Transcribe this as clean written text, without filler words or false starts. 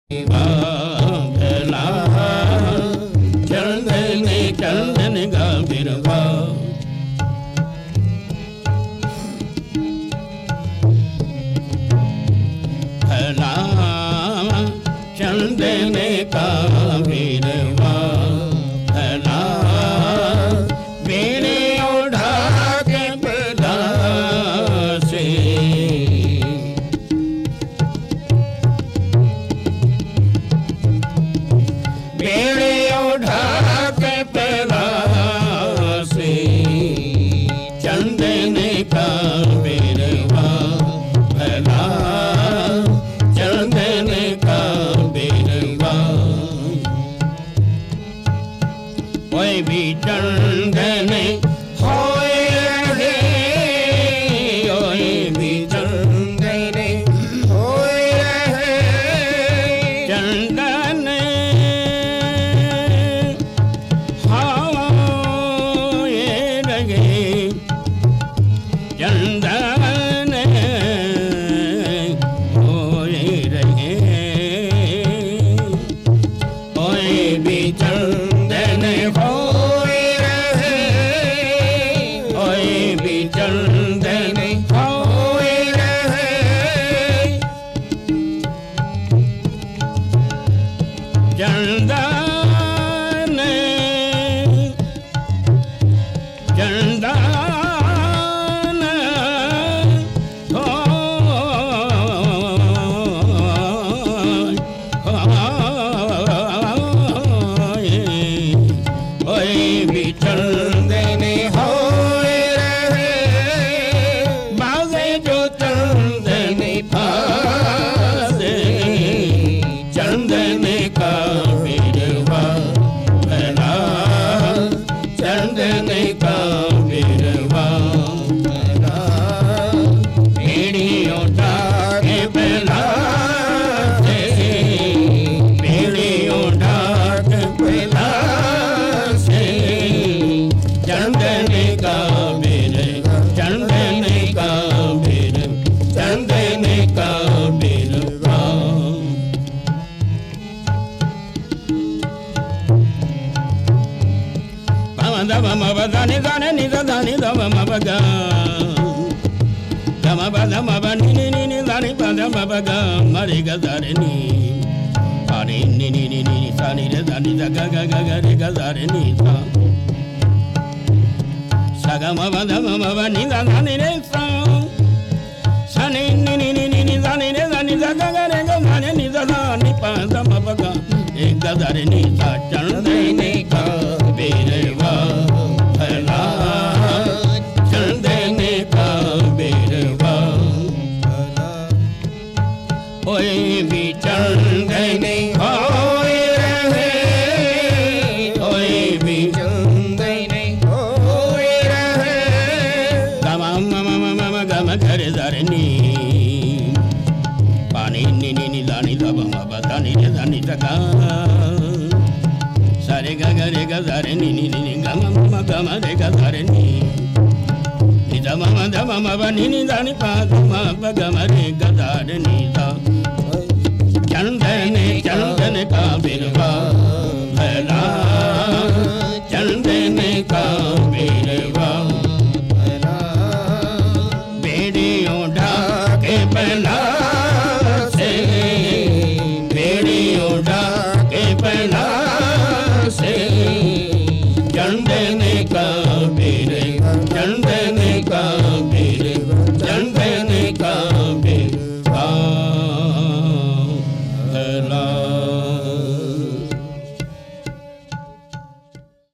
भला चंदन चंदन का बिरवा भला चंदन का बिरवा भला बेड़े उठा के बला से बेड़े उठा के बला से चंदन का बिरवा भला चंदन का बिरवा कोई भी चंदन होए रे कोई भी चंदन होए रे चंदन होए रे चंदन होए रे कोई भी चंदन होए रे कोई भी चंदन होए रे चंदन चंदन कोई भी चंदन होए रे बाजे जो चंदन फासे चंदन का बिरवा भला चंदन का बिरवा भला बेड़ियों डाके भला से बेड़ियों डाके भला से चंदन का बिरवा चंदन का बिरवा चंदन का बिरवा दम मब दानी दाने निद दानी दम मब गा दम बदम बनी नी नी दानी बदम मब गा मरे ग दारे नी अरे नी नी नी नी सानी रे दानी द ग ग ग ग रे ग दारे नी सा सग मब दम मब नी दानी रे सा सनी नी नी नी नी दानी रे दानी द ग ग रे ग दाने नी दानी प दम मब गा एक ग दारे नी सा चंदन का बिरवा भला चंदन का बिरवा भला कोई भी चंदन होए रे कोई भी चंदन होए रे गम मम मम गम घर धरनी पानी नी नी नी दानी दब मब दानी रे दानी दगा सारे ग ग रे ग रे नी नी नी गम मम गम रे ग रे नी नि द मम द मम ब नी नी दानी पा ग म ब गम रे ग रे नी दा चंदन चंदन का बिरवा भला चंदन का बिरवा भला बेड़ियों ढाके भला से बेड़ियों ढाके भला से चंदन का बिरवा चंदन का बिरवा चंदन का बिरवा भला